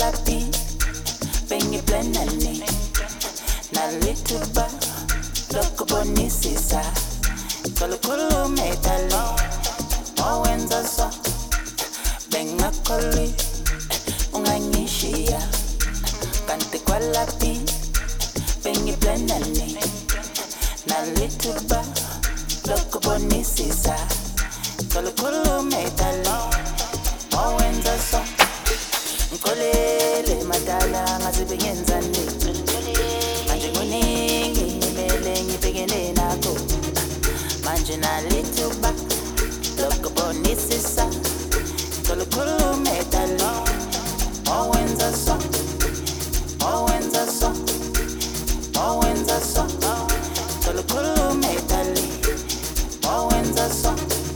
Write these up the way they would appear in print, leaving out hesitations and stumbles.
kwalapi bengiplanane nalithuba lokubonisisa khulukhulume dali owenza so bengakholi ungangishiya kanti kwalapi bengiplanane nalithuba lokubonisisa khulukhulume dali owenza so ngikolele madala ngaze bengenzani manje kuningi ngimele ngibhekene nakho manje nalithuba lokubonisisa khulukhulume dali owenza so khulukhulume dali owenza so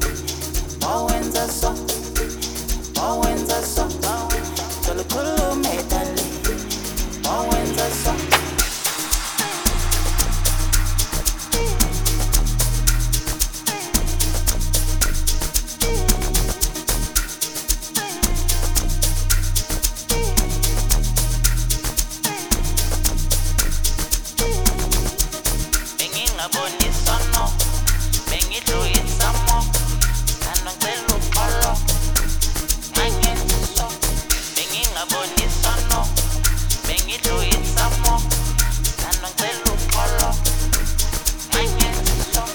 khulukhulume dali owenza so Bonisano, bengi do it some more, and I'm telling follow. I get so, bengi a bonisano, bengi do it some more, and I'm telling follow. I get so.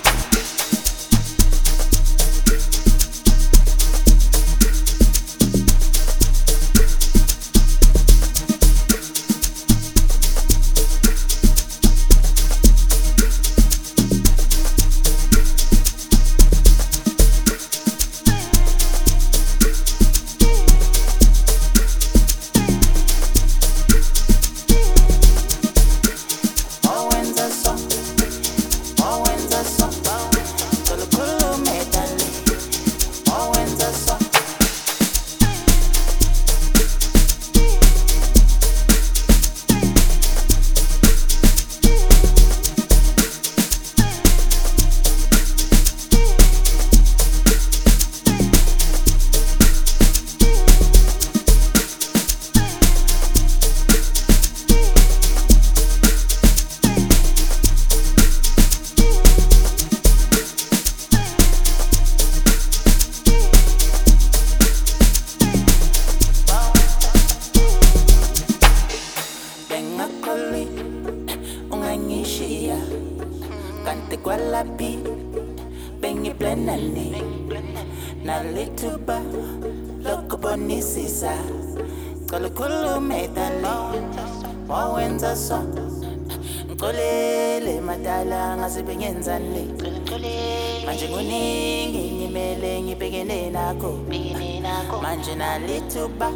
Ungangishiya kanti kwalapi bengiplanane nalithuba lokubonisisa khulukhulume dali owenza so ngikolele madala ngaze bengenzani manje kuningi ngimele ngibhekene nakho manje nalithuba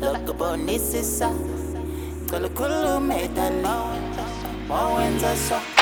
lokubonisisa khulukhulume dali owenza so